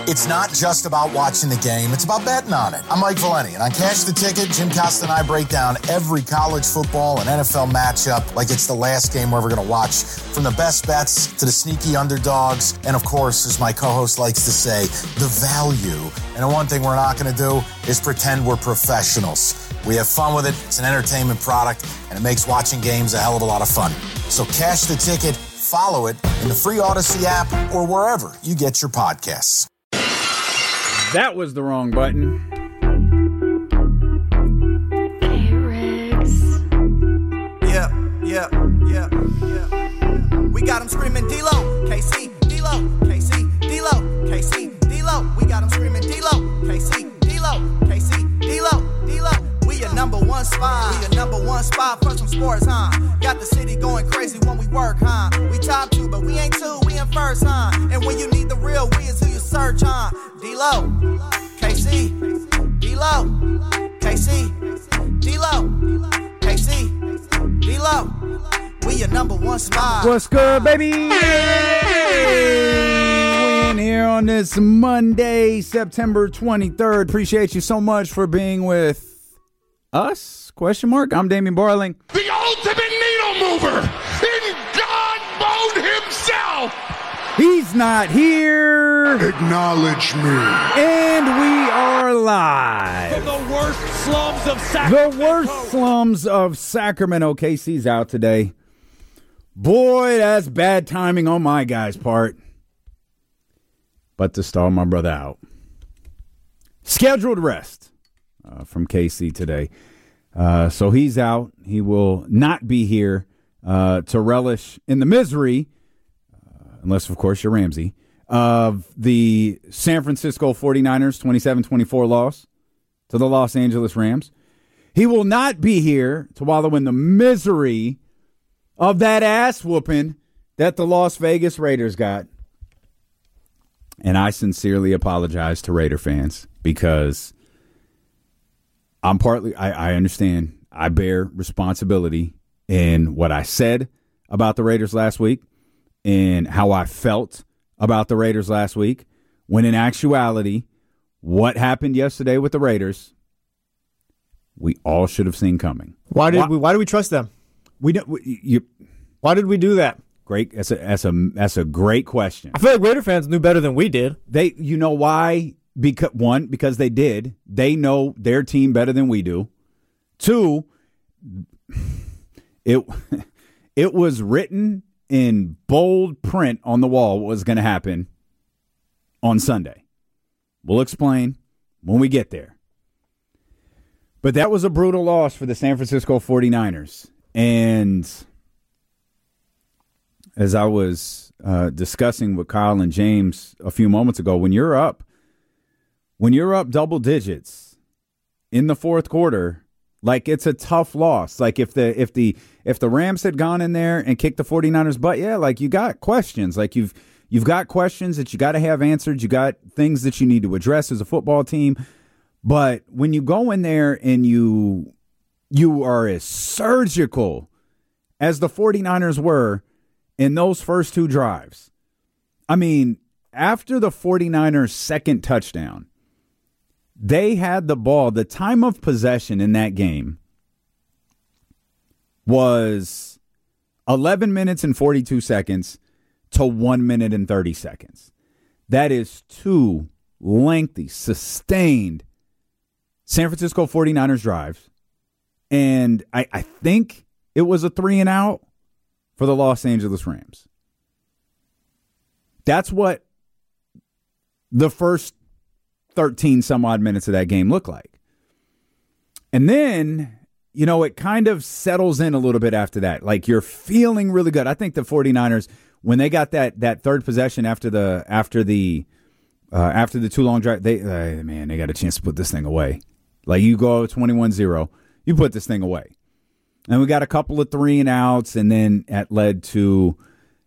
It's not just about watching the game, it's about betting on it. I'm Mike Valeni, and on Cash the Ticket, Jim Costa and I break down every college football and NFL matchup like it's the last game we're ever going to watch, from the best bets to the sneaky underdogs, and of course, as my co-host likes to say, the value. And the one thing we're not going to do is pretend we're professionals. We have fun with it, it's an entertainment product, and it makes watching games a hell of a lot of fun. So Cash the Ticket, follow it in the free Odyssey app or wherever you get your podcasts. That was the wrong button. Hey, Riggs. Yeah. We got them screaming D-Lo, KC, D-Lo, KC, D-Lo, KC, D-Lo. We got them screaming D-Lo, KC, D-Lo, KC, D-Lo, D-Lo. We your number one spot. We your number one spot for some sports, huh? Got the city going crazy when we work, huh? We top two, but we ain't two, we in first, huh? And when you need the real, we is who you search, huh? D-Lo, KC, D-Lo, KC, D-Lo, KC, D-Lo. We your number one spot. What's good, baby? We in here on this Monday, September 23rd. Appreciate you so much for being with us? Question mark. I'm Damian Barling. The ultimate needle mover in God mode himself. He's not here. Acknowledge me. And we are live. From the worst slums of Sacramento. The worst slums of Sacramento. KC's out today. Boy, that's bad timing on my guy's part. But to stall my brother out. Scheduled rest from KC today. So he's out. He will not be here to relish in the misery, unless, of course, you're Ramsey, of the San Francisco 49ers 27-24 loss to the Los Angeles Rams. He will not be here to wallow in the misery of that ass whooping that the Las Vegas Raiders got. And I sincerely apologize to Raider fans because I understand I bear responsibility in what I said about the Raiders last week and how I felt about the Raiders last week, when in actuality, what happened yesterday with the Raiders, we all should have seen coming. Why did we trust them? Why did we do that? Great. That's a great question. I feel like Raider fans knew better than we did. You know why? Because they did. They know their team better than we do. Two, it was written in bold print on the wall what was going to happen on Sunday. We'll explain when we get there. But that was a brutal loss for the San Francisco 49ers. And as I was discussing with Kyle and James a few moments ago, when you're up double digits in the fourth quarter, like, it's a tough loss. Like, if the Rams had gone in there and kicked the 49ers butt, yeah, like, you got questions. Like, you've got questions that you got to have answered. You got things that you need to address as a football team. But when you go in there and you are as surgical as the 49ers were in those first two drives. I mean, after the 49ers' second touchdown, they had the ball. The time of possession in that game was 11 minutes and 42 seconds to 1 minute and 30 seconds. That is two lengthy, sustained San Francisco 49ers drives. And I think it was a 3-and-out for the Los Angeles Rams. That's what the first 13 some odd minutes of that game looked like. And then, it kind of settles in a little bit after that. Like, you're feeling really good. I think the 49ers, when they got that third possession after the too long drive, they got a chance to put this thing away. Like, you go 21-0, you put this thing away. And we got a couple of 3-and-outs, and then that led to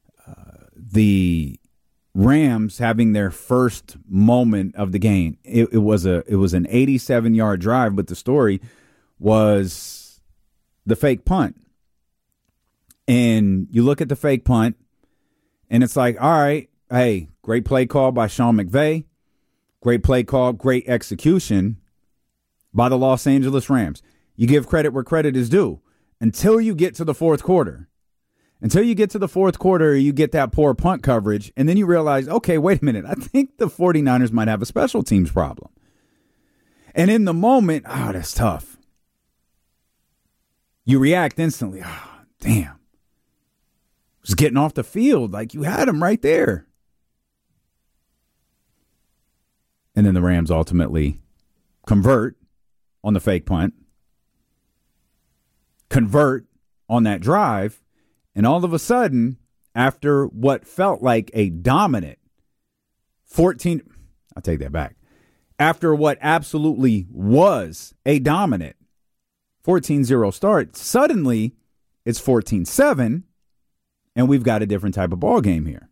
the Rams having their first moment of the game. It was an 87-yard drive, but the story was the fake punt. And you look at the fake punt, and it's like, all right, hey, great play call by Sean McVay. Great play call, great execution by the Los Angeles Rams. You give credit where credit is due until you get to the fourth quarter. Until you get to the fourth quarter, you get that poor punt coverage, and then you realize, okay, wait a minute. I think the 49ers might have a special teams problem. And in the moment, that's tough. You react instantly. Damn. Just getting off the field like you had him right there. And then the Rams ultimately convert on the fake punt, convert on that drive, and all of a sudden, after what felt like a dominant 14, I'll take that back. After what absolutely was a dominant 14-0 start, suddenly it's 14-7, and we've got a different type of ball game here.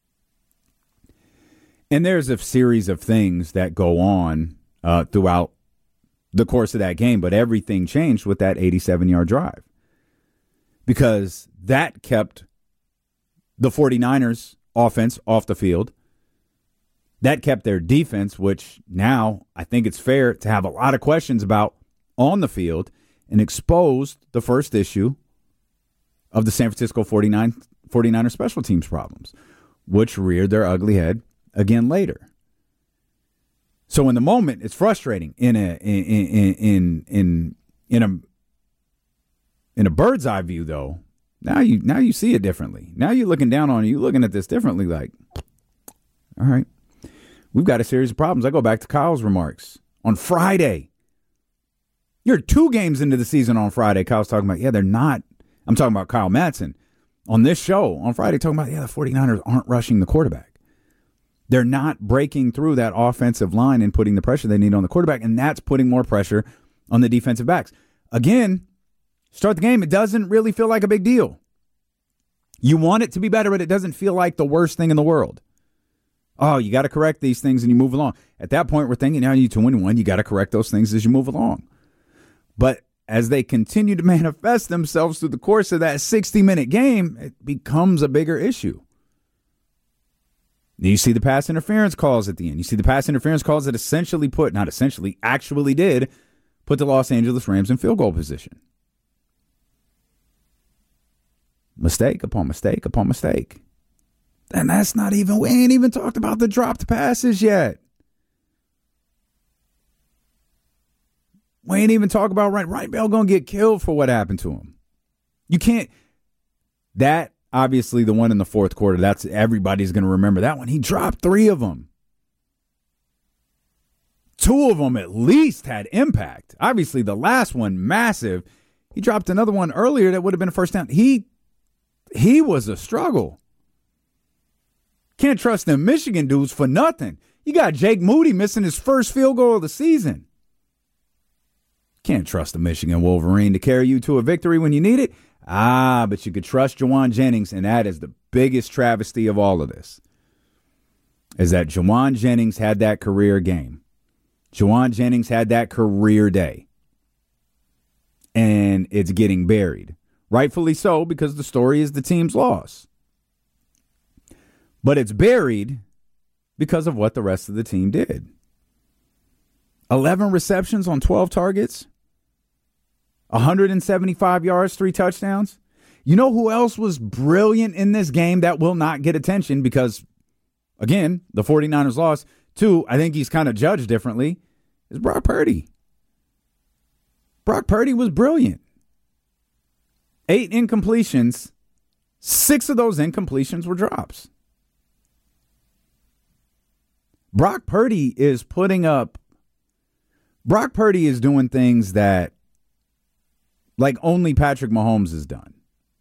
And there's a series of things that go on throughout the course of that game, but everything changed with that 87-yard drive because that kept the 49ers offense off the field. That kept their defense, which now I think it's fair to have a lot of questions about, on the field, and exposed the first issue of the San Francisco 49ers special teams problems, which reared their ugly head again later. So in the moment, it's frustrating. In a bird's eye view, though, now you see it differently. Now you're looking down on it. You're looking at this differently. Like, all right, we've got a series of problems. I go back to Kyle's remarks on Friday. You're 2 games into the season on Friday. Kyle's talking about, they're not. I'm talking about Kyle Madsen on this show on Friday, talking about, the 49ers aren't rushing the quarterback. They're not breaking through that offensive line and putting the pressure they need on the quarterback, and that's putting more pressure on the defensive backs. Again, start the game, it doesn't really feel like a big deal. You want it to be better, but it doesn't feel like the worst thing in the world. Oh, you got to correct these things and you move along. At that point, we're thinking, now you need to win one. You got to correct those things as you move along. But as they continue to manifest themselves through the course of that 60-minute game, it becomes a bigger issue. You see the pass interference calls at the end. You see the pass interference calls that actually did put the Los Angeles Rams in field goal position. Mistake upon mistake upon mistake. And that's not even, we ain't even talked about the dropped passes yet. We ain't even talk about Wright Bell going to get killed for what happened to him. You can't, that, obviously, the one in the fourth quarter, that's everybody's going to remember that one. He dropped 3 of them. 2 of them at least had impact. Obviously, the last one, massive. He dropped another one earlier that would have been a first down. He was a struggle. Can't trust them Michigan dudes for nothing. You got Jake Moody missing his first field goal of the season. Can't trust the Michigan Wolverine to carry you to a victory when you need it. But you could trust Jauan Jennings, and that is the biggest travesty of all of this, is that Jauan Jennings had that career game. Jauan Jennings had that career day. And it's getting buried. Rightfully so, because the story is the team's loss. But it's buried because of what the rest of the team did. 11 receptions on 12 targets. 175 yards, 3 touchdowns. You know who else was brilliant in this game that will not get attention because, again, the 49ers lost. 2, I think he's kind of judged differently, is Brock Purdy. Brock Purdy was brilliant. 8 incompletions. 6 of those incompletions were drops. Brock Purdy is doing things that like only Patrick Mahomes has done.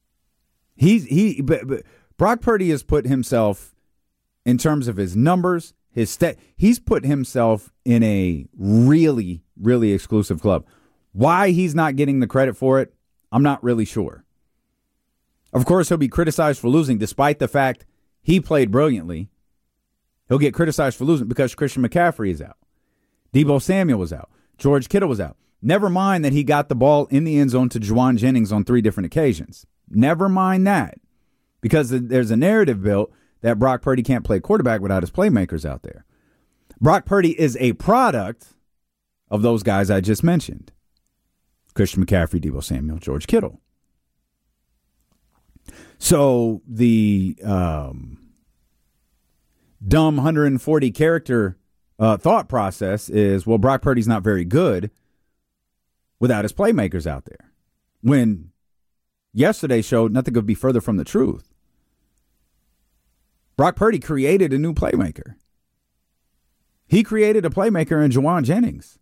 But Brock Purdy has put himself, in terms of his numbers, he's put himself in a really, really exclusive club. Why he's not getting the credit for it, I'm not really sure. Of course, he'll be criticized for losing, despite the fact he played brilliantly. He'll get criticized for losing because Christian McCaffrey is out. Deebo Samuel was out. George Kittle was out. Never mind that he got the ball in the end zone to Jauan Jennings on 3 different occasions. Never mind that. Because there's a narrative built that Brock Purdy can't play quarterback without his playmakers out there. Brock Purdy is a product of those guys I just mentioned. Christian McCaffrey, Deebo Samuel, George Kittle. So the dumb 140 character thought process is, well, Brock Purdy's not very good without his playmakers out there. When yesterday showed nothing could be further from the truth. Brock Purdy created a new playmaker. He created a playmaker in Jauan Jennings.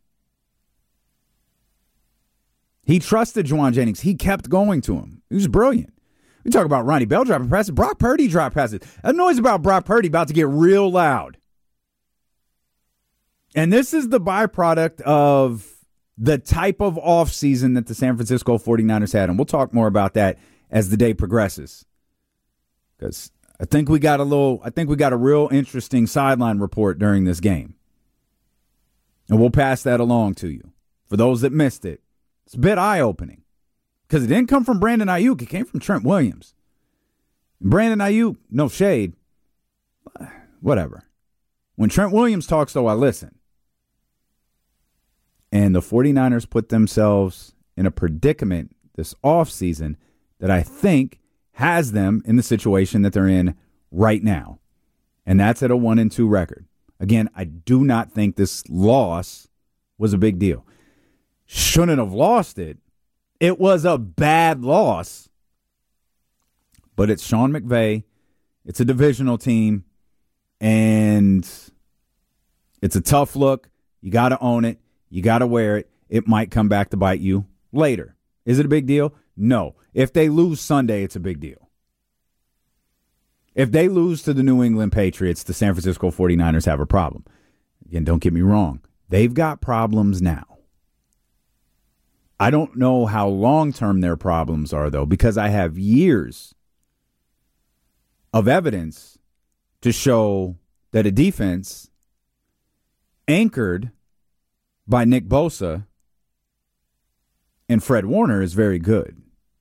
He trusted Jauan Jennings. He kept going to him. He was brilliant. We talk about Ronnie Bell dropping passes. Brock Purdy dropped passes. That noise about Brock Purdy about to get real loud. And this is the byproduct of the type of offseason that the San Francisco 49ers had. And we'll talk more about that as the day progresses. Because I think we got a real interesting sideline report during this game. And we'll pass that along to you. For those that missed it, it's a bit eye-opening. Because it didn't come from Brandon Ayuk. It came from Trent Williams. And Brandon Ayuk, no shade. Whatever. When Trent Williams talks, though, I listen. And the 49ers put themselves in a predicament this offseason that I think has them in the situation that they're in right now. And that's at a 1-2 record. Again, I do not think this loss was a big deal. Shouldn't have lost it. It was a bad loss. But it's Sean McVay. It's a divisional team. And it's a tough look. You got to own it. You got to wear it. It might come back to bite you later. Is it a big deal? No. If they lose Sunday, it's a big deal. If they lose to the New England Patriots, the San Francisco 49ers have a problem. Again, don't get me wrong. They've got problems now. I don't know how long-term their problems are, though, because I have years of evidence to show that a defense anchored by Nick Bosa and Fred Warner is very good.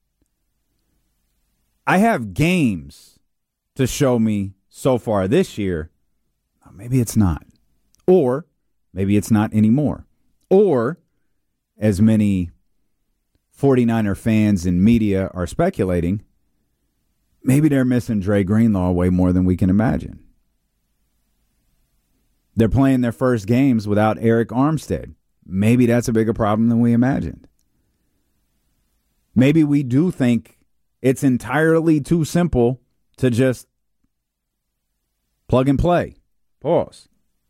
I have games to show me so far this year, maybe it's not. Or maybe it's not anymore. Or, as many 49er fans and media are speculating, maybe they're missing Dre Greenlaw way more than we can imagine. They're playing their first games without Eric Armstead. Maybe that's a bigger problem than we imagined. Maybe we do think it's entirely too simple to just plug and play. Pause.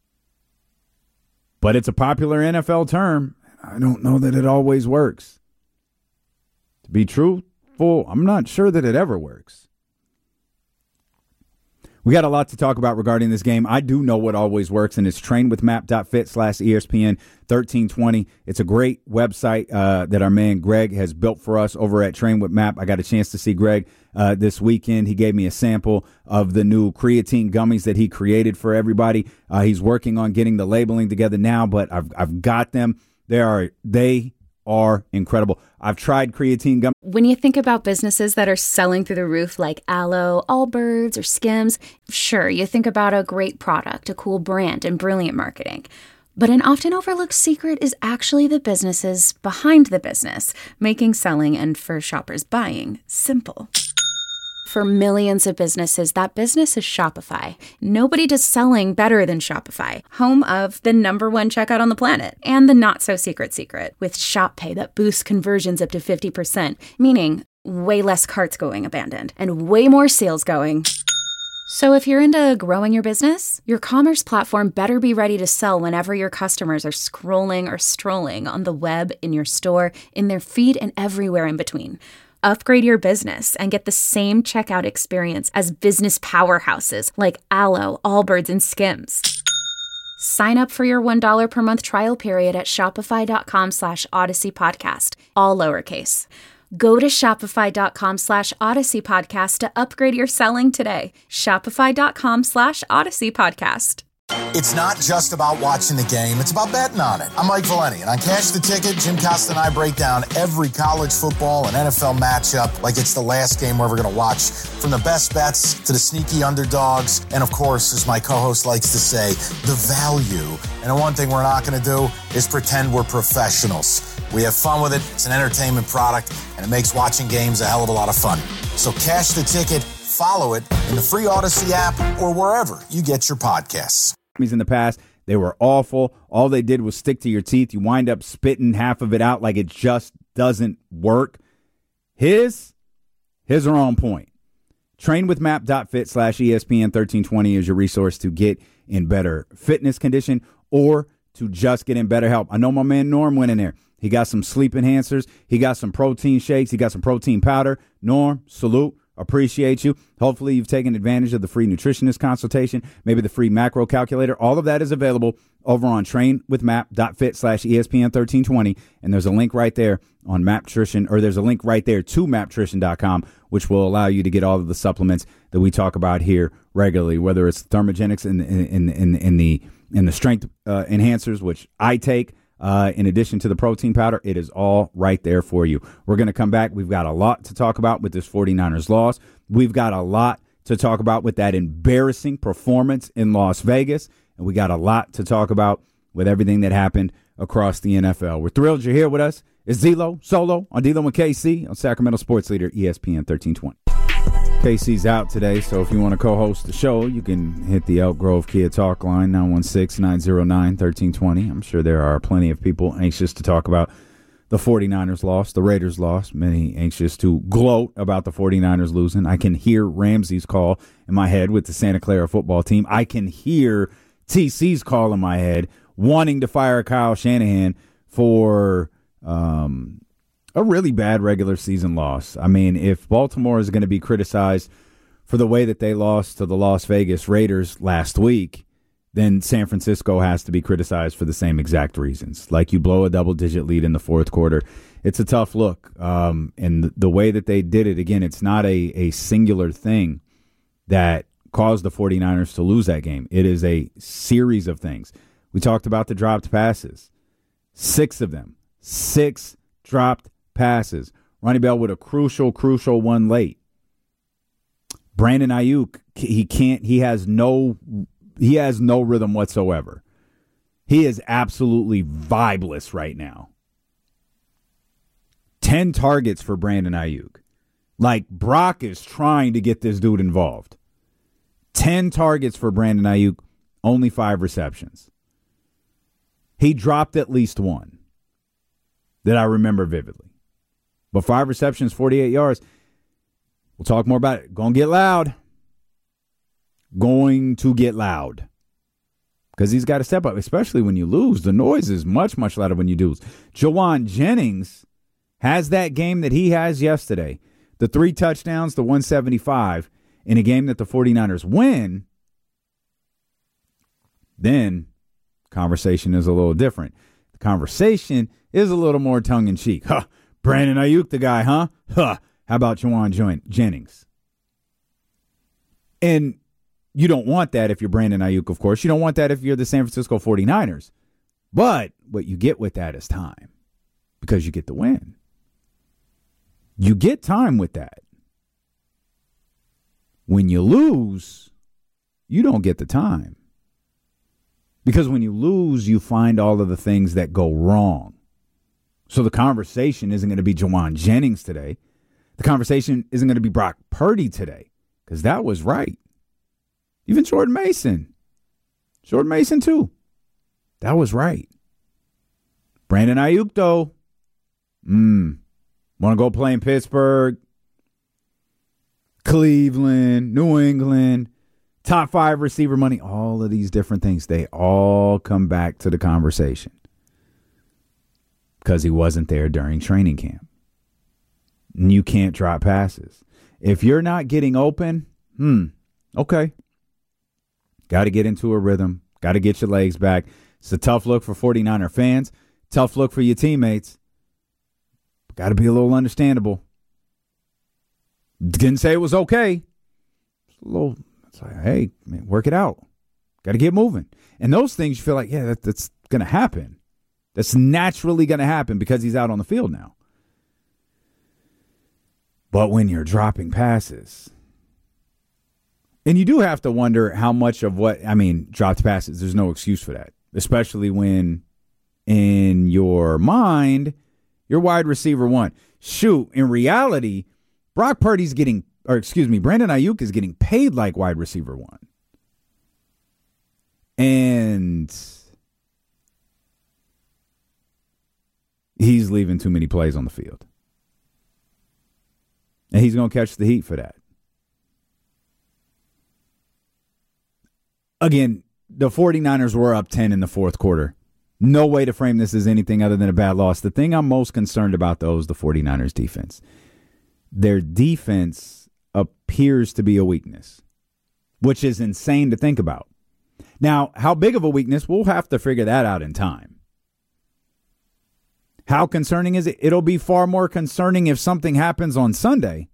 But it's a popular NFL term. I don't know that it always works. To be truthful, I'm not sure that it ever works. We got a lot to talk about regarding this game. I do know what always works, and it's trainwithmap.fit/ESPN 1320. It's a great website that our man Greg has built for us over at Train with Map. I got a chance to see Greg this weekend. He gave me a sample of the new creatine gummies that he created for everybody. He's working on getting the labeling together now, but I've got them. They are incredible. I've tried creatine gum. When you think about businesses that are selling through the roof like Aloe, Allbirds, or Skims, sure, you think about a great product, a cool brand, and brilliant marketing. But an often overlooked secret is actually the businesses behind the business, making selling and for shoppers buying simple. For millions of businesses, that business is Shopify. Nobody does selling better than Shopify, home of the #1 checkout on the planet and the not-so-secret secret with Shop Pay that boosts conversions up to 50%, meaning way less carts going abandoned and way more sales going. So if you're into growing your business, your commerce platform better be ready to sell whenever your customers are scrolling or strolling on the web, in your store, in their feed, and everywhere in between. Upgrade your business and get the same checkout experience as business powerhouses like Aloe, Allbirds, and Skims. Sign up for your $1 per month trial period at shopify.com/Odyssey Podcast, all lowercase. Go to shopify.com/Odyssey Podcast to upgrade your selling today. Shopify.com/Odyssey Podcast. It's not just about watching the game, it's about betting on it. I'm Mike Valeni, and on Cash the Ticket, Jim Costa and I break down every college football and NFL matchup like it's the last game we're ever going to watch, from the best bets to the sneaky underdogs, and of course, as my co-host likes to say, the value. And the one thing we're not going to do is pretend we're professionals. We have fun with it, it's an entertainment product, and it makes watching games a hell of a lot of fun. So Cash the Ticket, follow it in the free Odyssey app or wherever you get your podcasts. In the past, they were awful. All they did was stick to your teeth. You wind up spitting half of it out like it just doesn't work. His are on point. Trainwithmap.fit/ESPN1320 is your resource to get in better fitness condition or to just get in better health. I know my man Norm went in there. He got some sleep enhancers. He got some protein shakes. He got some protein powder. Norm, salute. Appreciate you. Hopefully you've taken advantage of the free nutritionist consultation, maybe the free macro calculator. All of that is available over on trainwithmap.fit/ESPN1320. And there's a link right there on Maptrition, or there's a link right there to maptrition.com, which will allow you to get all of the supplements that we talk about here regularly, whether it's thermogenics in the strength enhancers, which I take. In addition to the protein powder, it is all right there for you. We're going to come back. We've got a lot to talk about with this 49ers loss. We've got a lot to talk about with that embarrassing performance in Las Vegas. And we got a lot to talk about with everything that happened across the NFL. We're thrilled you're here with us. It's Zelo Solo on D'Lo and KC on Sacramento Sports Leader ESPN 1320. KC's out today, so if you want to co-host the show, you can hit the Elk Grove Kia Talk line, 916-909-1320. I'm sure there are plenty of people anxious to talk about the 49ers loss, the Raiders loss, many anxious to gloat about the 49ers losing. I can hear Ramsey's call in my head with the Santa Clara football team. I can hear TC's call in my head wanting to fire Kyle Shanahan for a really bad regular season loss. I mean, if Baltimore is going to be criticized for the way that they lost to the Las Vegas Raiders last week, then San Francisco has to be criticized for the same exact reasons. Like, you blow a double-digit lead in the fourth quarter. It's a tough look. And the way that they did it, again, it's not a singular thing that caused the 49ers to lose that game. It is a series of things. We talked about the dropped passes. 6 of them. 6 dropped passes. Ronnie Bell with a crucial one late. Brandon Ayuk, he has no rhythm whatsoever. He is absolutely vibeless right now. 10 targets for Brandon Ayuk. Like, Brock is trying to get this dude involved. 10 targets for Brandon Ayuk, only 5 receptions. He dropped at least one that I remember vividly. But 5 receptions, 48 yards. We'll talk more about it. Going to get loud. Going to get loud. Because he's got to step up, especially when you lose. The noise is much, much louder when you lose. Jauan Jennings has that game that he has yesterday. The 3 touchdowns, the 175, in a game that the 49ers win. Then conversation is a little different. The conversation is a little more tongue-in-cheek. Huh. Brandon Ayuk, the guy, huh? Huh. How about Jauan Jennings? And you don't want that if you're Brandon Ayuk, of course. You don't want that if you're the San Francisco 49ers. But what you get with that is time, because you get the win. You get time with that. When you lose, you don't get the time. Because when you lose, you find all of the things that go wrong. So the conversation isn't going to be Jauan Jennings today. The conversation isn't going to be Brock Purdy today, because that was right. Even Jordan Mason. Jordan Mason, too. That was right. Brandon Ayuk, though. Want to go play in Pittsburgh, Cleveland, New England, top 5 receiver money, all of these different things, they all come back to the conversation because he wasn't there during training camp. And you can't drop passes. If you're not getting open, okay. Got to get into a rhythm. Got to get your legs back. It's a tough look for 49er fans. Tough look for your teammates. Got to be a little understandable. Didn't say it was okay. It's a little, it's like, hey, man, work it out. Got to get moving. And those things you feel like, yeah, that's going to happen. That's naturally going to happen because he's out on the field now. But when you're dropping passes, and you do have to wonder how much of dropped passes, there's no excuse for that, especially when in your mind, you're wide receiver one. Shoot, in reality, Brandon Ayuk is getting paid like wide receiver one. And he's leaving too many plays on the field. And he's going to catch the heat for that. Again, the 49ers were up 10 in the fourth quarter. No way to frame this as anything other than a bad loss. The thing I'm most concerned about, though, is the 49ers defense. Their defense appears to be a weakness, which is insane to think about. Now, how big of a weakness, we'll have to figure that out in time. How concerning is it? It'll be far more concerning if something happens on Sunday.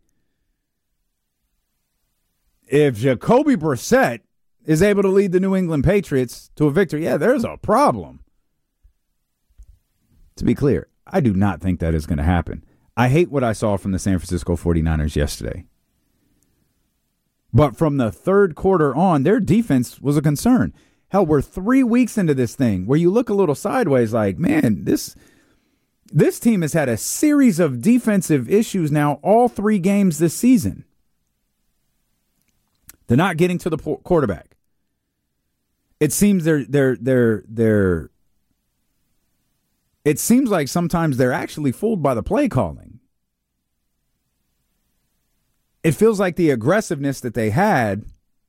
If Jacoby Brissett is able to lead the New England Patriots to a victory, yeah, there's a problem. To be clear, I do not think that is going to happen. I hate what I saw from the San Francisco 49ers yesterday. But from the third quarter on, their defense was a concern. Hell, we're 3 weeks into this thing where you look a little sideways like, man, this team has had a series of defensive issues now all 3 games this season. They're not getting to the quarterback. It seems it seems like sometimes they're actually fooled by the play calling. It feels like the aggressiveness that they had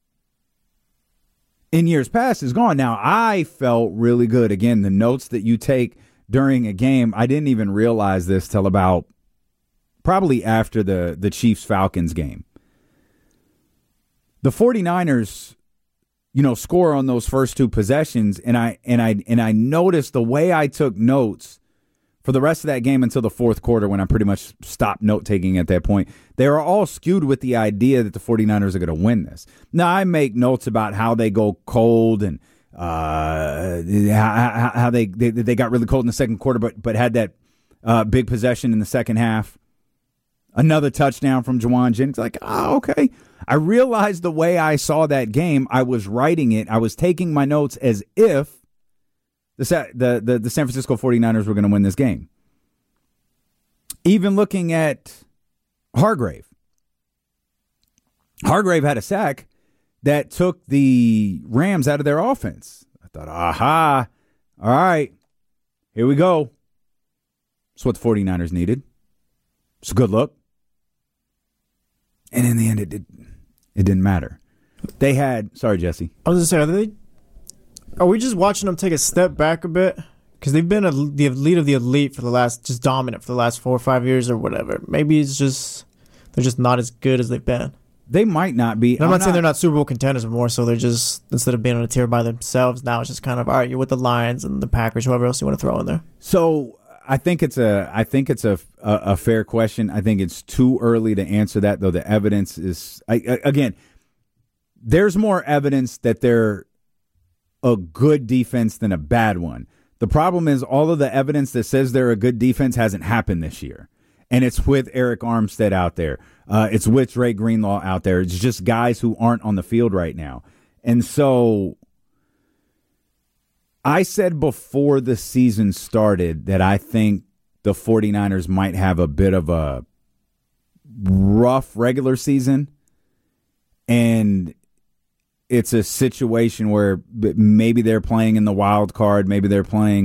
in years past is gone. Now, I felt really good. Again, the notes that you take during a game, I didn't even realize this till about probably after the Chiefs-Falcons game. The 49ers, score on those first 2 possessions, and I noticed the way I took notes for the rest of that game until the fourth quarter when I pretty much stopped note-taking at that point. They are all skewed with the idea that the 49ers are going to win this. Now, I make notes about how they go cold and how they got really cold in the second quarter, but had that big possession in the second half. Another touchdown from Juwan Jennings. Like, okay. I realized the way I saw that game, I was writing it. I was taking my notes as if the San Francisco 49ers were going to win this game. Even looking at Hargrave. Hargrave had a sack that took the Rams out of their offense. I thought, aha, all right, here we go. That's what the 49ers needed. It's a good look. And in the end, it didn't matter. They had, sorry, Jesse. I was going to say, are we just watching them take a step back a bit? Because they've been the elite of the elite for the last, just dominant for the last 4 or 5 years or whatever. Maybe it's just, they're just not as good as they've been. They might not be. I'm not saying they're not Super Bowl contenders, but more so they're just, instead of being on a tier by themselves, now it's just kind of, all right, you're with the Lions and the Packers, whoever else you want to throw in there. So I think it's a fair question. I think it's too early to answer that, though the evidence is, again, there's more evidence that they're a good defense than a bad one. The problem is all of the evidence that says they're a good defense hasn't happened this year. And it's with Eric Armstead out there. It's with Dre Greenlaw out there. It's just guys who aren't on the field right now. And so I said before the season started that I think the 49ers might have a bit of a rough regular season. And it's a situation where maybe they're playing in the wild card. Maybe they're playing,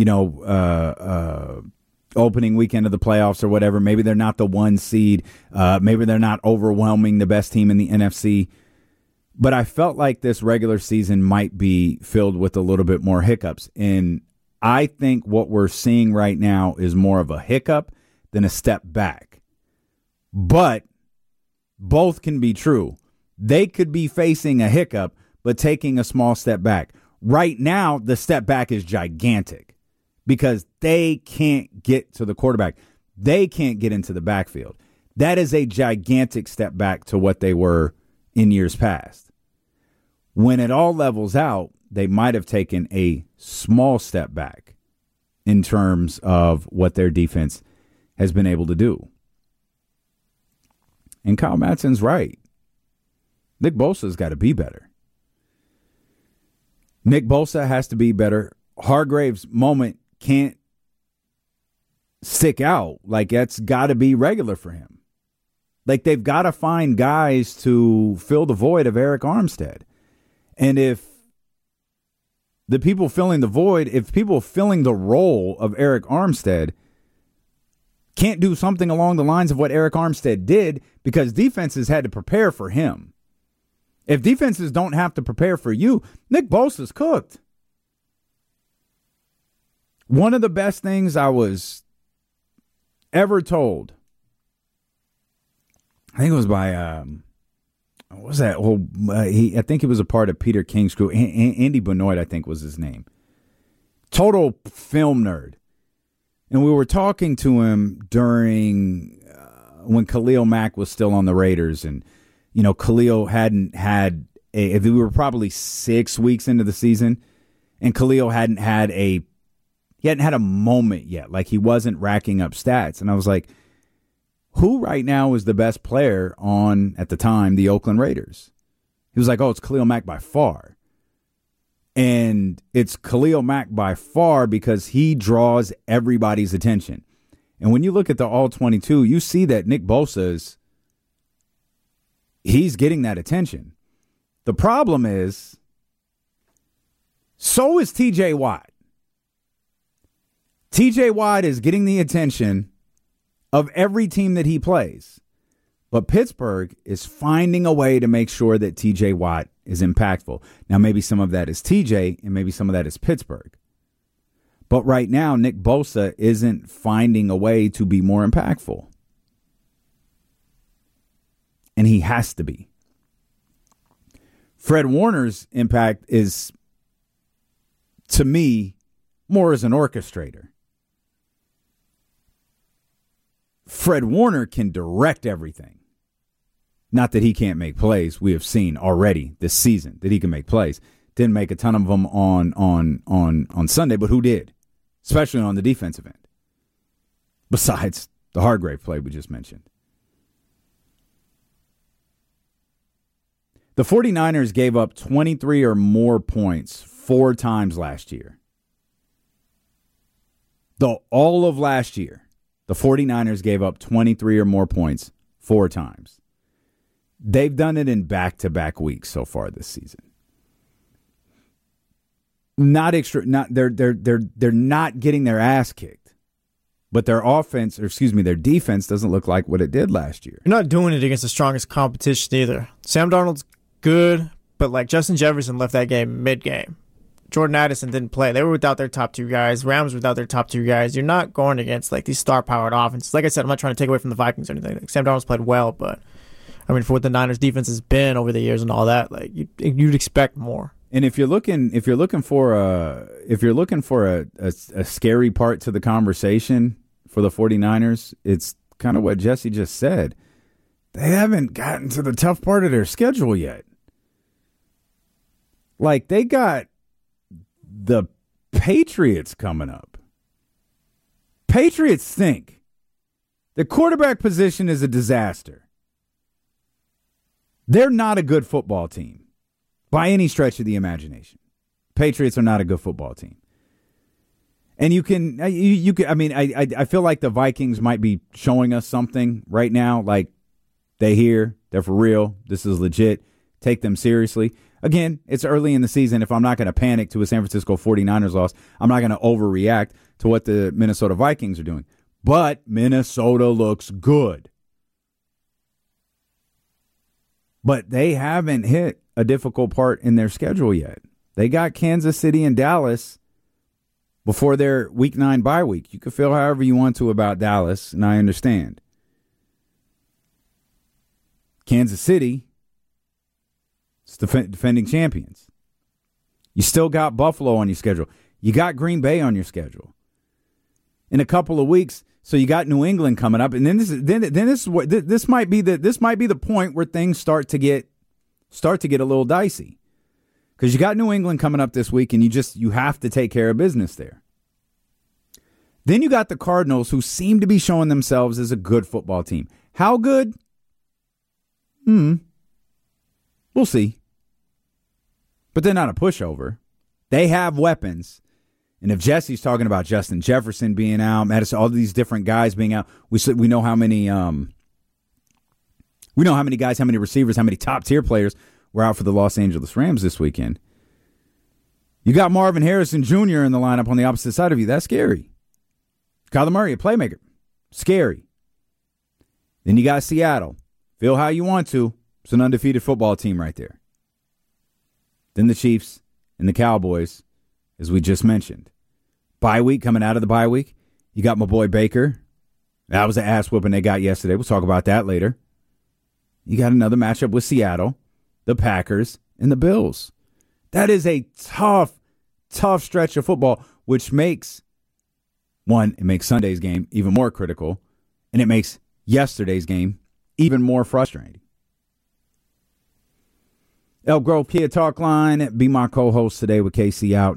opening weekend of the playoffs or whatever. Maybe they're not the 1 seed. Maybe they're not overwhelming the best team in the NFC. But I felt like this regular season might be filled with a little bit more hiccups. And I think what we're seeing right now is more of a hiccup than a step back. But both can be true. They could be facing a hiccup, but taking a small step back. Right now, the step back is gigantic because they can't get to the quarterback. They can't get into the backfield. That is a gigantic step back to what they were in years past. when it all levels out, they might have taken a small step back in terms of what their defense has been able to do. And Kyle Madsen's right. Nick Bosa's got to be better. Nick Bosa has to be better. Hargrave's moment can't stick out. Like, that's got to be regular for him. Like, they've got to find guys to fill the void of Eric Armstead. And if the people filling the void, if people filling the role of Eric Armstead can't do something along the lines of what Eric Armstead did, because defenses had to prepare for him. If defenses don't have to prepare for you, Nick Bosa's cooked. One of the best things I was ever told, I think it was by, what was that? Well, I think he was a part of Peter King's crew. Andy Benoit, I think, was his name. Total film nerd. And we were talking to him during when Khalil Mack was still on the Raiders. And, you know, Khalil hadn't had we were probably 6 weeks into the season. And Khalil hadn't had a moment yet. Like, he wasn't racking up stats. And I was like, who right now is the best player on, at the time, the Oakland Raiders? He was like, oh, it's Khalil Mack by far. And it's Khalil Mack by far because he draws everybody's attention. And when you look at the All-22, you see that Nick Bosa's, he's getting that attention. The problem is, so is TJ Watt. TJ Watt is getting the attention of every team that he plays. But Pittsburgh is finding a way to make sure that TJ Watt is impactful. Now, maybe some of that is TJ and maybe some of that is Pittsburgh. But right now, Nick Bosa isn't finding a way to be more impactful. And he has to be. Fred Warner's impact is, to me, more as an orchestrator. Fred Warner can direct everything. Not that he can't make plays. We have seen already this season that he can make plays. Didn't make a ton of them on Sunday, but who did? Especially on the defensive end. Besides the Hargrave play we just mentioned. The 49ers gave up 23 or more points 4 times last year. All of last year, the 49ers gave up 23 or more points 4 times. They've done it in back-to-back weeks so far this season. They're not getting their ass kicked. But their their defense doesn't look like what it did last year. You're not doing it against the strongest competition either. Sam Darnold's good, but like Justin Jefferson left that game mid-game. Jordan Addison didn't play. They were without their top 2 guys. Rams were without their top 2 guys. You're not going against like these star-powered offenses. Like I said, I'm not trying to take away from the Vikings or anything. Like, Sam Darnold's played well, but I mean, for what the Niners defense has been over the years and all that, like you'd expect more. And if you're looking for a scary part to the conversation for the 49ers, it's kind of what Jesse just said. They haven't gotten to the tough part of their schedule yet. Like, they got the Patriots coming up. Patriots stink. The quarterback position is a disaster. They're not a good football team by any stretch of the imagination. Patriots are not a good football team. And you can, I mean, I feel like the Vikings might be showing us something right now. Like, they're for real. This is legit. Take them seriously. Again, it's early in the season. If I'm not going to panic to a San Francisco 49ers loss, I'm not going to overreact to what the Minnesota Vikings are doing. But Minnesota looks good. But they haven't hit a difficult part in their schedule yet. They got Kansas City and Dallas before their Week 9 bye week. You can feel however you want to about Dallas, and I understand. Kansas City, it's defending champions. You still got Buffalo on your schedule. You got Green Bay on your schedule. In a couple of weeks, so you got New England coming up, and then this might be the point where things start to get a little dicey. Because you got New England coming up this week, and you have to take care of business there. Then you got the Cardinals, who seem to be showing themselves as a good football team. How good? We'll see. But they're not a pushover. They have weapons. And if Jesse's talking about Justin Jefferson being out, Madison, all these different guys being out, we know how many guys, how many receivers, how many top tier players were out for the Los Angeles Rams this weekend. You got Marvin Harrison Jr. in the lineup on the opposite side of you. That's scary. Kyler Murray, a playmaker. Scary. Then you got Seattle. Feel how you want to. It's an undefeated football team right there. Then the Chiefs and the Cowboys, as we just mentioned. Bye week, coming out of the bye week, you got my boy Baker. That was an ass whooping they got yesterday. We'll talk about that later. You got another matchup with Seattle, the Packers, and the Bills. That is a tough stretch of football, which makes, one, it makes Sunday's game even more critical, and it makes yesterday's game even more frustrating. Elk Grove Kia Talk Line. Be my co-host today with KC out.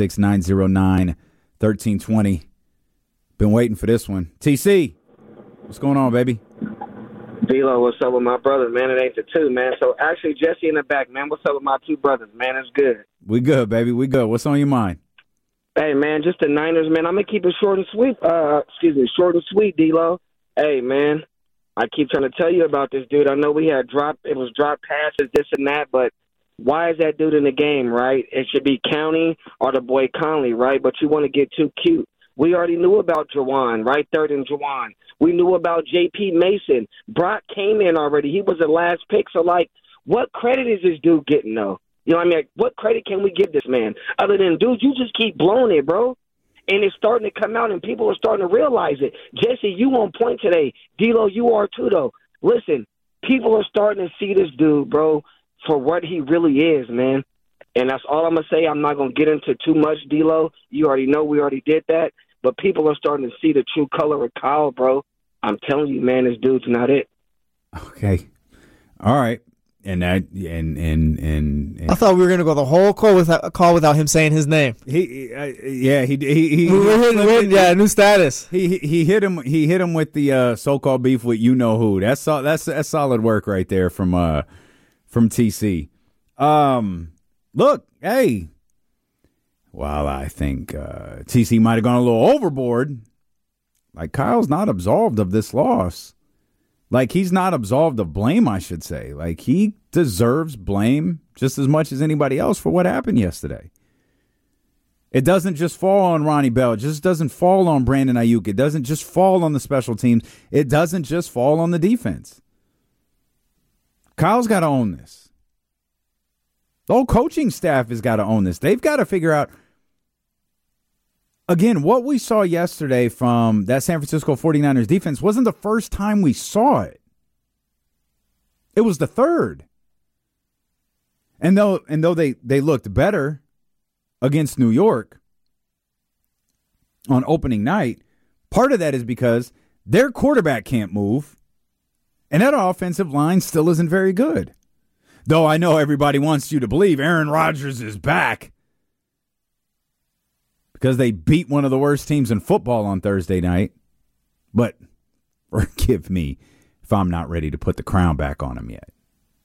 916-909-1320. Been waiting for this one. TC, what's going on, baby? D-Lo, what's up with my brothers, man? It ain't the two, man. So actually, Jesse in the back, man. What's up with my two brothers, man? It's good. We good, baby. We good. What's on your mind? Hey, man, just the Niners, man. I'm going to keep it short and sweet. Short and sweet, D-Lo. Hey, man. I keep trying to tell you about this dude. I know we had drop passes, this and that, but why is that dude in the game, right? It should be County or the boy Conley, right? But you want to get too cute. We already knew about Jawan, right? Third and Jawan. We knew about J.P. Mason. Brock came in already. He was the last pick. So, like, what credit is this dude getting, though? You know what I mean? Like, what credit can we give this man? Other than, dude, you just keep blowing it, bro. And it's starting to come out, and people are starting to realize it. Jesse, you on point today. D-Lo, you are too, though. Listen, people are starting to see this dude, bro, for what he really is, man. And that's all I'm going to say. I'm not going to get into too much, D-Lo. You already know we already did that. But people are starting to see the true color of Kyle, bro. I'm telling you, man, this dude's not it. Okay. All right. And I thought we were gonna go the whole call without him saying his name. He new status. He hit him with the so-called beef with you know who. That's solid work right there from TC. Look, hey, while I think TC might have gone a little overboard, like Kyle's not absolved of this loss. Like, he's not absolved of blame, I should say. Like, he deserves blame just as much as anybody else for what happened yesterday. It doesnn't just fall on Ronnie Bell. It just doesn't fall on Brandon Ayuk. It doesn't just fall on the special teams. It doesn't just fall on the defense. Kyle's got to own this. The whole coaching staff has got to own this. They've got to figure out, again, what we saw yesterday from that San Francisco 49ers defense wasn't the first time we saw it. It was the third. And though they looked better against New York on opening night, part of that is because their quarterback can't move, and that offensive line still isn't very good. Though I know everybody wants you to believe Aaron Rodgers is back, because they beat one of the worst teams in football on Thursday night. But forgive me if I'm not ready to put the crown back on him yet.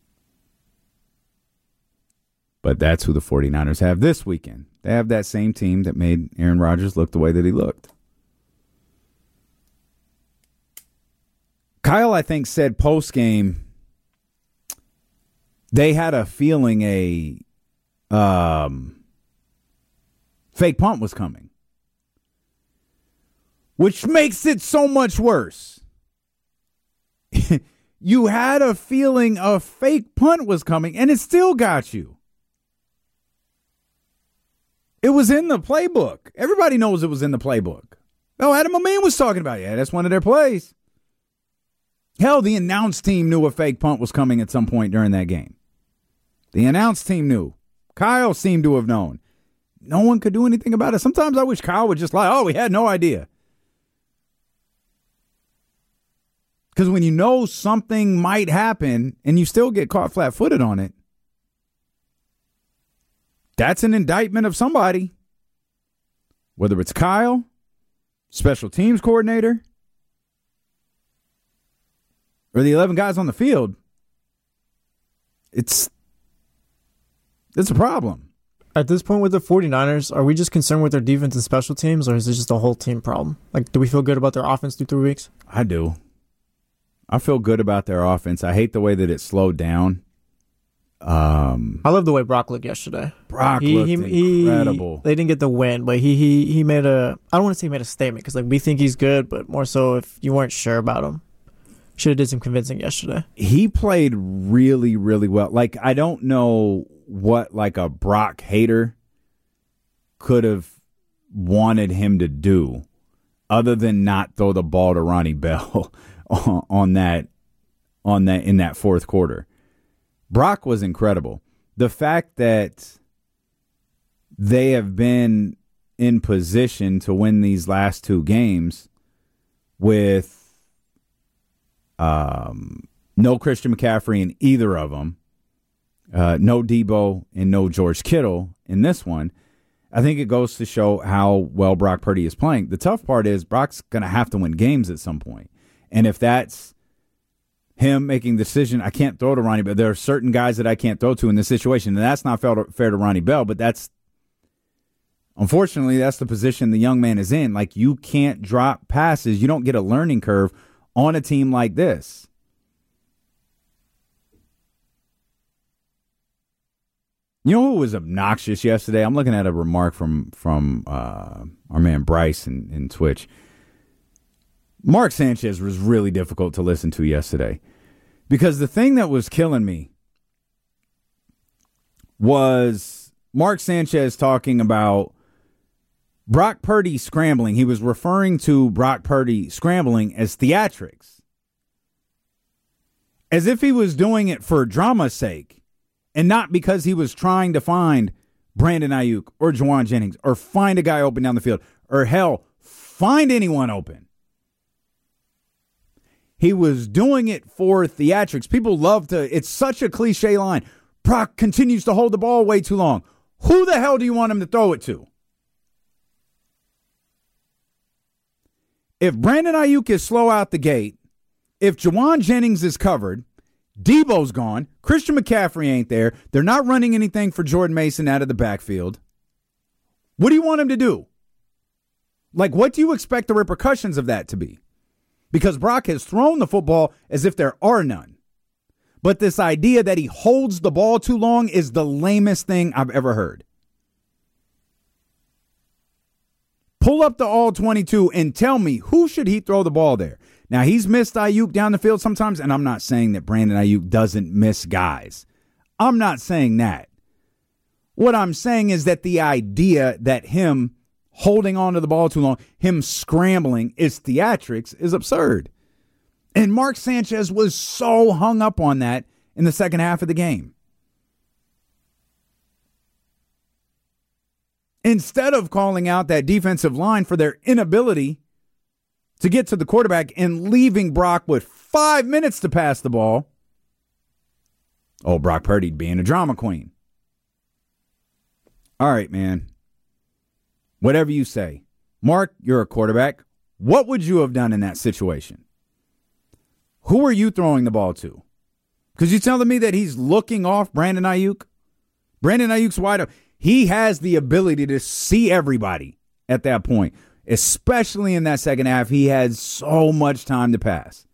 But that's who the 49ers have this weekend. They have that same team that made Aaron Rodgers look the way that he looked. Kyle, I think, said post-game they had a feeling a fake punt was coming, which makes it so much worse. You had a feeling a fake punt was coming, and it still got you. It was in the playbook. Everybody knows it was in the playbook. Oh, Adam Amin was talking about it. Yeah, that's one of their plays. Hell, the announce team knew a fake punt was coming at some point during that game. The announce team knew. Kyle seemed to have known. No one could do anything about it. Sometimes I wish Kyle would just lie. Oh, we had no idea. Because when you know something might happen and you still get caught flat-footed on it, That's an indictment of somebody. Whether it's Kyle, special teams coordinator, or the 11 guys on the field, it's a problem. At this point with the 49ers, are we just concerned with their defense and special teams, or is it just a whole team problem? Like, do we feel good about their offense through 3 weeks? I do. I feel good about their offense. I hate the way that it slowed down. I love the way Brock looked yesterday. Brock looked incredible. They didn't get the win, but he made a, I don't want to say he made a statement, because like we think he's good, but more so if you weren't sure about him. Should have did some convincing yesterday. He played really, really well. Like, I don't know what like a Brock hater could have wanted him to do other than not throw the ball to Ronnie Bell in that fourth quarter. Brock was incredible. The fact that they have been in position to win these last 2 games with no Christian McCaffrey in either of them, no Debo and no George Kittle in this one, I think it goes to show how well Brock Purdy is playing. The tough part is Brock's going to have to win games at some point. And if that's him making the decision, I can't throw to Ronnie Bell. There are certain guys that I can't throw to in this situation, and that's not fair to Ronnie Bell, but unfortunately, that's the position the young man is in. Like, you can't drop passes. You don't get a learning curve on a team like this. You know who was obnoxious yesterday? I'm looking at a remark from our man Bryce in Twitch. Mark Sanchez was really difficult to listen to yesterday because the thing that was killing me was Mark Sanchez talking about Brock Purdy scrambling. He was referring to Brock Purdy scrambling as theatrics, as if he was doing it for drama's sake and not because he was trying to find Brandon Ayuk or Juwan Jennings or find a guy open down the field or, hell, find anyone open. He was doing it for theatrics. People love to, it's such a cliche line. Brock continues to hold the ball way too long. Who the hell do you want him to throw it to? If Brandon Ayuk is slow out the gate, if Juwan Jennings is covered, Debo's gone, Christian McCaffrey ain't there, they're not running anything for Jordan Mason out of the backfield, what do you want him to do? Like, what do you expect the repercussions of that to be? Because Brock has thrown the football as if there are none. But this idea that he holds the ball too long is the lamest thing I've ever heard. Pull up the all-22 and tell me who should he throw the ball there. Now, he's missed Ayuk down the field sometimes, and I'm not saying that Brandon Ayuk doesn't miss guys. I'm not saying that. What I'm saying is that the idea that him holding on to the ball too long, him scrambling is theatrics is absurd. And Mark Sanchez was so hung up on that in the second half of the game. Instead of calling out that defensive line for their inability to get to the quarterback and leaving Brock with 5 minutes to pass the ball, Brock Purdy being a drama queen. All right, man. Whatever you say. Mark, you're a quarterback. What would you have done in that situation? Who are you throwing the ball to? Because you're telling me that he's looking off Brandon Ayuk? Brandon Ayuk's wide open. He has the ability to see everybody at that point. Especially in that second half, he had so much time to pass.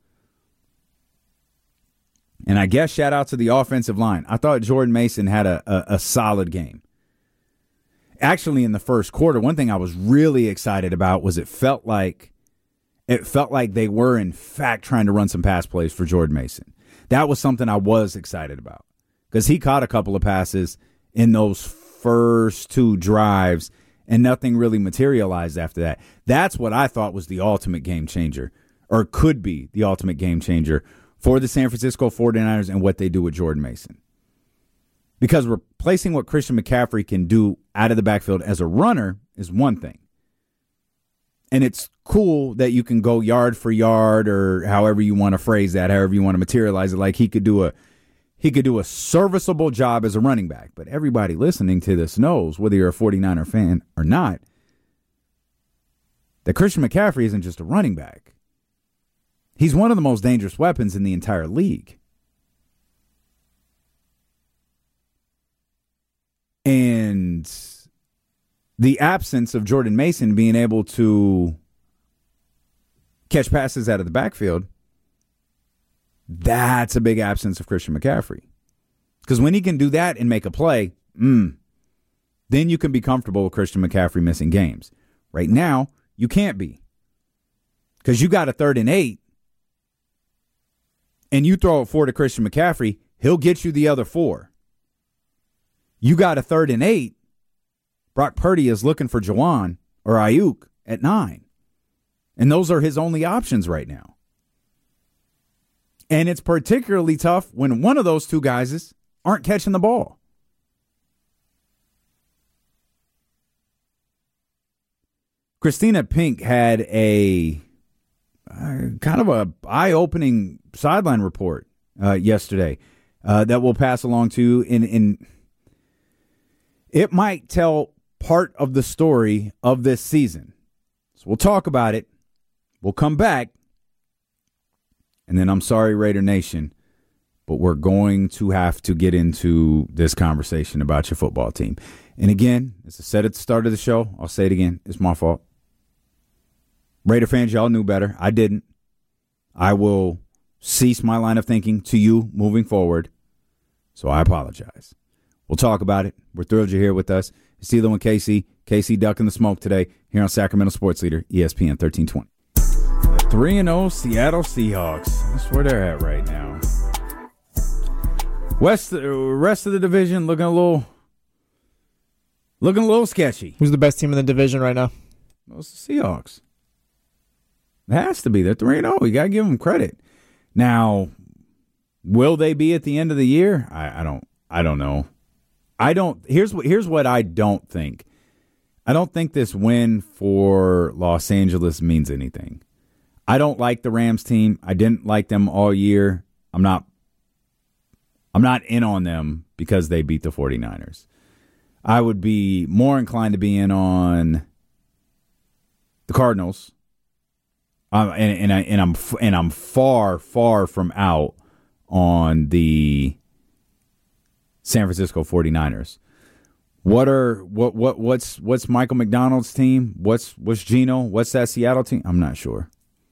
And I guess shout out to the offensive line. I thought Jordan Mason had a solid game. Actually, in the first quarter, one thing I was really excited about was it felt like they were, in fact, trying to run some pass plays for Jordan Mason. That was something I was excited about because he caught a couple of passes in those first 2 drives, and nothing really materialized after that. That's what I thought was the ultimate game changer, or could be the ultimate game changer for the San Francisco 49ers and what they do with Jordan Mason. Because replacing what Christian McCaffrey can do out of the backfield as a runner is one thing. And it's cool that you can go yard for yard, or however you want to phrase that, however you want to materialize it. Like he could do he could do a serviceable job as a running back. But everybody listening to this knows, whether you're a 49er fan or not, that Christian McCaffrey isn't just a running back. He's one of the most dangerous weapons in the entire league. And the absence of Jordan Mason being able to catch passes out of the backfield, that's a big absence of Christian McCaffrey. Because when he can do that and make a play, then you can be comfortable with Christian McCaffrey missing games. Right now, you can't be. Because you got a 3rd and 8, and you throw it 4 to Christian McCaffrey, he'll get you the other 4. You got a 3rd and 8, Brock Purdy is looking for Juwan or Ayuk at 9. And those are his only options right now. And it's particularly tough when one of those two guys aren't catching the ball. Christina Pink had a kind of a eye-opening sideline report yesterday that we'll pass along to you. In it might tell part of the story of this season. So we'll talk about it. We'll come back. And then I'm sorry, Raider Nation, but we're going to have to get into this conversation about your football team. And again, as I said at the start of the show, I'll say it again. It's my fault. Raider fans, y'all knew better. I didn't. I will cease my line of thinking to you moving forward. So I apologize. We'll talk about it. We're thrilled you're here with us. It's Tilo and Casey. Casey ducking the smoke today here on Sacramento Sports Leader, ESPN 1320. 3-0 Seattle Seahawks. That's where they're at right now. Rest of the division looking a little sketchy. Who's the best team in the division right now? Well, it's the Seahawks. It has to be. They're 3-0. You got to give them credit. Now, will they be at the end of the year? I don't know. Here's what I don't think. I don't think this win for Los Angeles means anything. I don't like the Rams team. I didn't like them all year. I'm not in on them because they beat the 49ers. I would be more inclined to be in on the Cardinals. And I'm far from out on the San Francisco 49ers. What's Michael McDonald's team? What's Geno? What's that Seattle team? I'm not sure.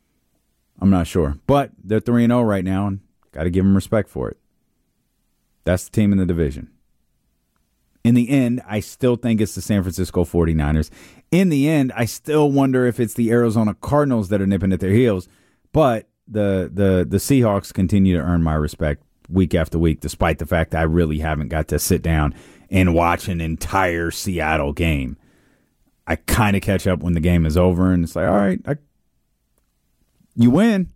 But they're 3-0 right now, and got to give them respect for it. That's the team in the division. In the end, I still think it's the San Francisco 49ers. In the end, I still wonder if it's the Arizona Cardinals that are nipping at their heels. But the Seahawks continue to earn my respect week after week, despite the fact that I really haven't got to sit down and watch an entire Seattle game. I kind of catch up when the game is over, and it's like, all right, you win.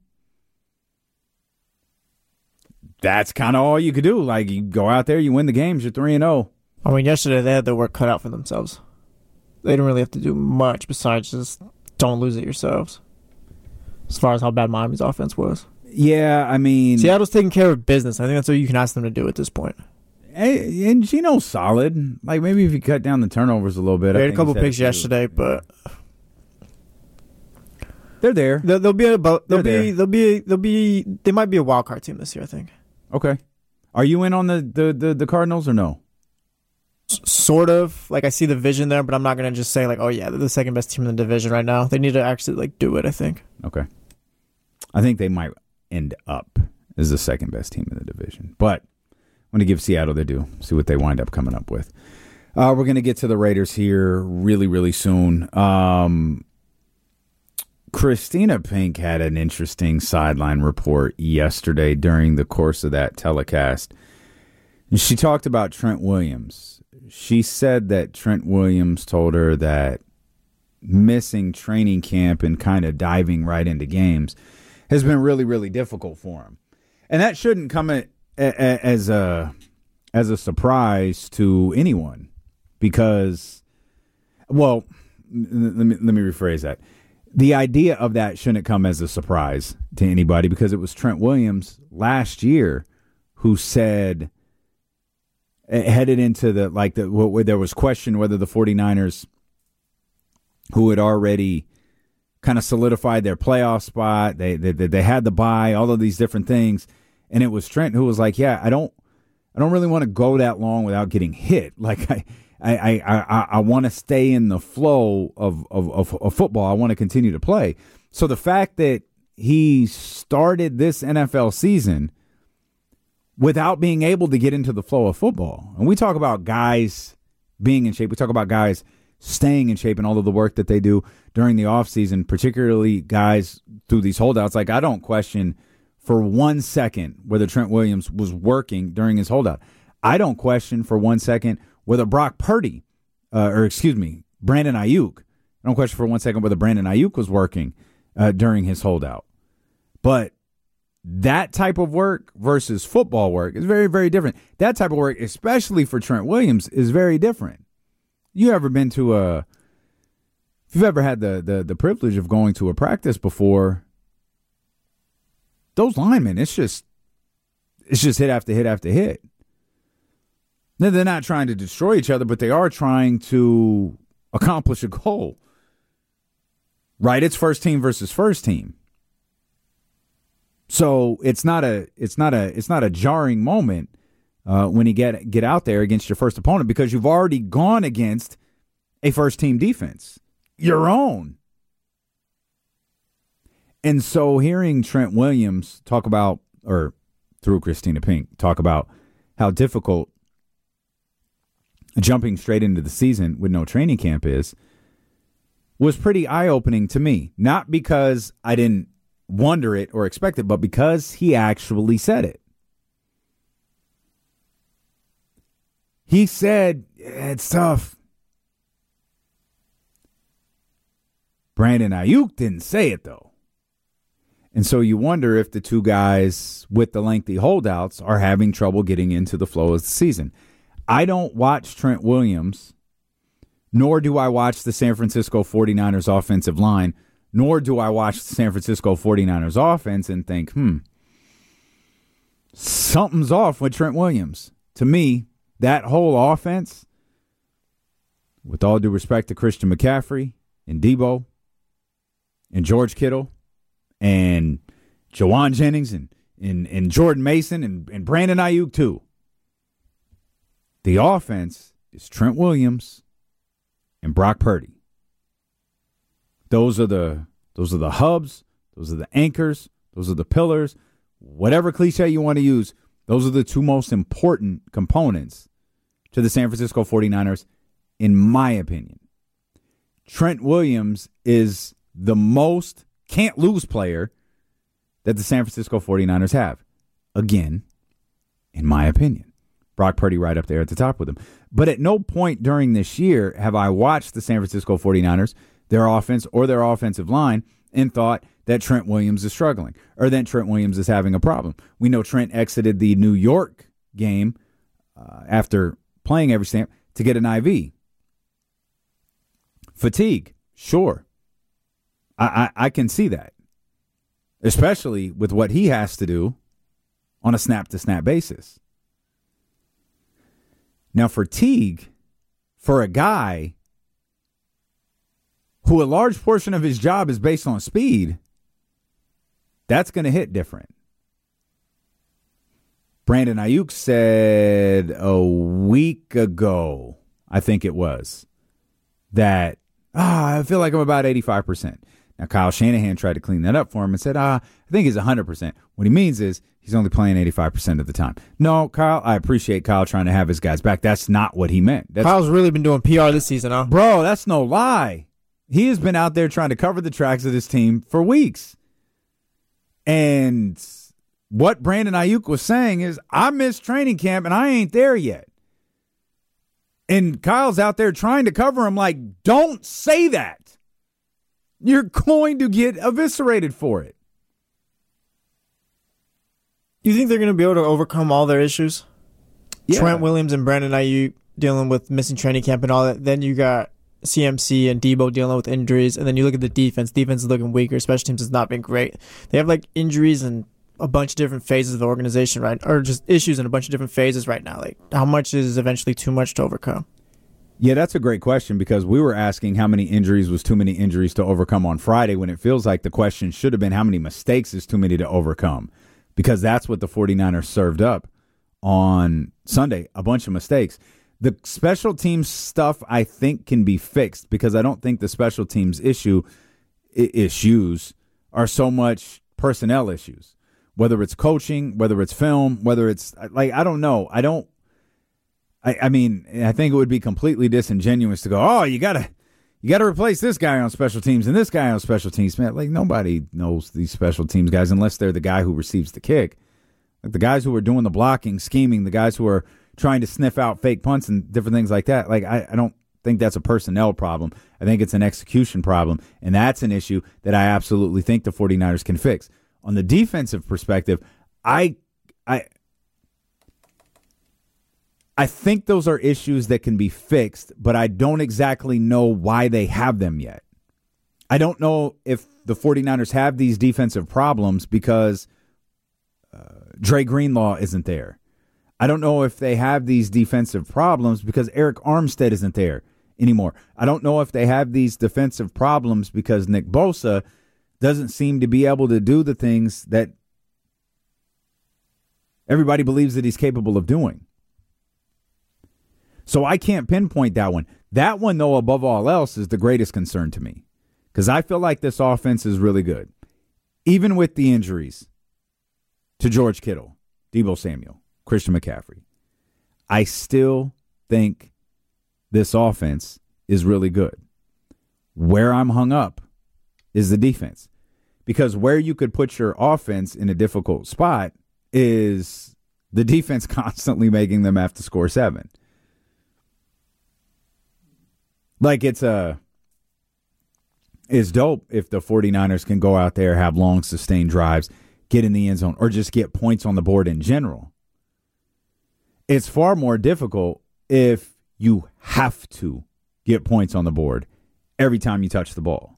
That's kind of all you could do. Like, you go out there, you win the games, you're 3-0. I mean, yesterday they had their work cut out for themselves. They didn't really have to do much besides just don't lose it yourselves. As far as how bad Miami's offense was. Yeah, I mean, Seattle's taking care of business. I think that's what you can ask them to do at this point. And Geno's solid. Like, maybe if you cut down the turnovers a little bit. They had a couple picks yesterday, but they're there. They might be a wild card team this year, I think. Okay. Are you in on the Cardinals or no? Sort of. Like, I see the vision there, but I'm not going to just say, like, oh, yeah, they're the second best team in the division right now. They need to actually, like, do it, I think. Okay. I think they might end up as the second best team in the division. But I'm going to give Seattle their due, see what they wind up coming up with. We're going to get to the Raiders here really, really soon. Christina Pink had an interesting sideline report yesterday during the course of that telecast. And she talked about Trent Williams. She said that Trent Williams told her that missing training camp and kind of diving right into games has been really, really difficult for him. And that shouldn't come as a surprise to anyone because, well, let me rephrase that. The idea of that shouldn't come as a surprise to anybody because it was Trent Williams last year who said, headed into where there was question whether the 49ers, who had already kind of solidified their playoff spot, they had the bye, all of these different things, and it was Trent who was like, yeah, I don't really want to go that long without getting hit. Like I want to stay in the flow of football. I want to continue to play. So the fact that he started this NFL season without being able to get into the flow of football, and we talk about guys being in shape, we talk about guys staying in shape and all of the work that they do during the offseason, particularly guys through these holdouts. Like, I don't question for 1 second whether Trent Williams was working during his holdout. I don't question for 1 second whether Brandon Ayuk. I don't question for 1 second whether Brandon Ayuk was working during his holdout. But that type of work versus football work is very, very different. That type of work, especially for Trent Williams, is very different. If you've ever had the privilege of going to a practice before, those linemen, it's just hit after hit after hit. They're not trying to destroy each other, but they are trying to accomplish a goal. Right? It's first team versus first team. So it's not a jarring moment when you get out there against your first opponent, because you've already gone against a first team defense, your own. And so hearing Trent Williams talk about, or through Christina Pink, talk about how difficult jumping straight into the season with no training camp was pretty eye-opening to me. Not because I didn't wonder it or expect it, but because he actually said it. He said, it's tough. Brandon Ayuk didn't say it, though. And so you wonder if the two guys with the lengthy holdouts are having trouble getting into the flow of the season. I don't watch Trent Williams, nor do I watch the San Francisco 49ers offensive line, nor do I watch the San Francisco 49ers offense and think, something's off with Trent Williams. To me, that whole offense, with all due respect to Christian McCaffrey and Debo and George Kittle and Jawan Jennings and Jordan Mason and Brandon Ayuk too. The offense is Trent Williams and Brock Purdy. Those are the hubs, those are the anchors, those are the pillars. Whatever cliche you want to use, those are the two most important components to the San Francisco 49ers, in my opinion. Trent Williams is the most can't-lose player that the San Francisco 49ers have. Again, in my opinion. Brock Purdy right up there at the top with him. But at no point during this year have I watched the San Francisco 49ers, their offense or their offensive line, and thought that Trent Williams is struggling or that Trent Williams is having a problem. We know Trent exited the New York game after playing every snap to get an IV. Fatigue, sure. I can see that, especially with what he has to do on a snap-to-snap basis. Now, fatigue for a guy who a large portion of his job is based on speed, that's going to hit different. Brandon Ayuk said a week ago, I think it was, that I feel like I'm about 85%. Now, Kyle Shanahan tried to clean that up for him and said, I think he's 100%. What he means is he's only playing 85% of the time. No, Kyle, I appreciate Kyle trying to have his guys back. That's not what he meant. Kyle's really been doing PR this season, huh? Bro, that's no lie. He has been out there trying to cover the tracks of this team for weeks. And what Brandon Ayuk was saying is, I missed training camp and I ain't there yet. And Kyle's out there trying to cover him like, don't say that. You're going to get eviscerated for it. You think they're going to be able to overcome all their issues? Yeah. Trent Williams and Brandon Ayuk dealing with missing training camp and all that. Then you got CMC and Debo dealing with injuries. And then you look at the defense. Defense is looking weaker. Special teams has not been great. They have like injuries in a bunch of different phases of the organization, right? Or just issues in a bunch of different phases right now. Like, how much is eventually too much to overcome? Yeah, that's a great question, because we were asking how many injuries was too many injuries to overcome on Friday, when it feels like the question should have been how many mistakes is too many to overcome, because that's what the 49ers served up on Sunday, a bunch of mistakes. The special teams stuff I think can be fixed, because I don't think the special teams issues are so much personnel issues, whether it's coaching, whether it's film, whether it's like, I don't know. I mean, I think it would be completely disingenuous to go, oh, you gotta replace this guy on special teams and this guy on special teams. Man, like, nobody knows these special teams guys unless they're the guy who receives the kick. Like, the guys who are doing the blocking, scheming, the guys who are trying to sniff out fake punts and different things like that. Like, I don't think that's a personnel problem. I think it's an execution problem, and that's an issue that I absolutely think the 49ers can fix. On the defensive perspective, I think those are issues that can be fixed, but I don't exactly know why they have them yet. I don't know if the 49ers have these defensive problems because Dre Greenlaw isn't there. I don't know if they have these defensive problems because Eric Armstead isn't there anymore. I don't know if they have these defensive problems because Nick Bosa doesn't seem to be able to do the things that everybody believes that he's capable of doing. So I can't pinpoint that one. That one, though, above all else, is the greatest concern to me, because I feel like this offense is really good. Even with the injuries to George Kittle, Deebo Samuel, Christian McCaffrey, I still think this offense is really good. Where I'm hung up is the defense, because where you could put your offense in a difficult spot is the defense constantly making them have to score 7. Like, it's dope if the 49ers can go out there, have long, sustained drives, get in the end zone, or just get points on the board in general. It's far more difficult if you have to get points on the board every time you touch the ball.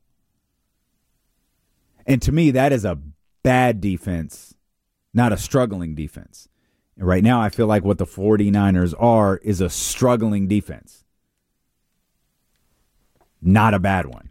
And to me, that is a bad defense, not a struggling defense. And right now, I feel like what the 49ers are is a struggling defense. Not a bad one.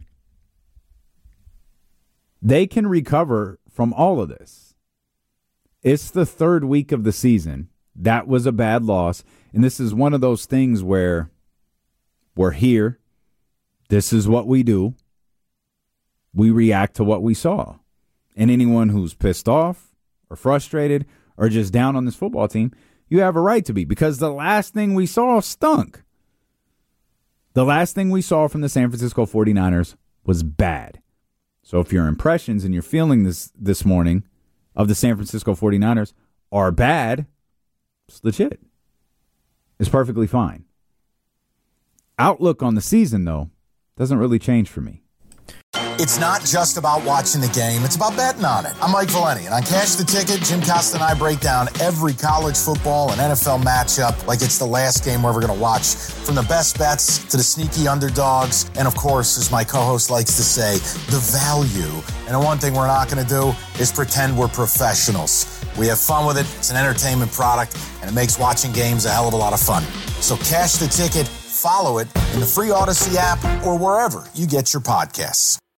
They can recover from all of this. It's the 3rd week of the season. That was a bad loss. And this is one of those things where we're here. This is what we do. We react to what we saw. And anyone who's pissed off or frustrated or just down on this football team, you have a right to be, because the last thing we saw stunk. The last thing we saw from the San Francisco 49ers was bad. So if your impressions and your feeling this morning of the San Francisco 49ers are bad, it's legit. It's perfectly fine. Outlook on the season, though, doesn't really change for me. It's not just about watching the game. It's about betting on it. I'm Mike Valeni, and on Cash the Ticket, Jim Costa and I break down every college football and NFL matchup like it's the last game we're ever going to watch, from the best bets to the sneaky underdogs, and of course, as my co-host likes to say, the value. And the one thing we're not going to do is pretend we're professionals. We have fun with it. It's an entertainment product, and it makes watching games a hell of a lot of fun. So Cash the Ticket, follow it in the free Odyssey app or wherever you get your podcasts.